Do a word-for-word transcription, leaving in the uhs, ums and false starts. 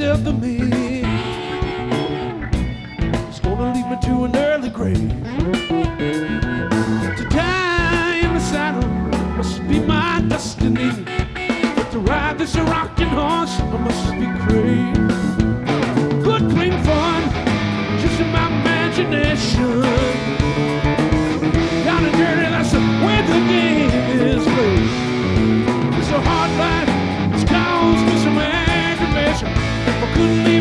death of me. It's gonna lead me to an early grave. To die in the saddle must be my destiny. But to ride this rocking horse, I must be crazy. Good, clean fun, just in my imagination. Down and dirty, that's the way the game is played. It's a hard life, it's caused me some aggravation. If I couldn't